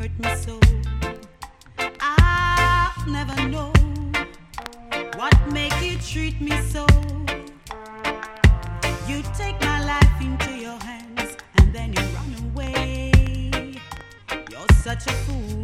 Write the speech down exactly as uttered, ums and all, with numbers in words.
hurt me so. I'll never know what make you treat me so. You take my life into your hands and then you run away. You're such a fool.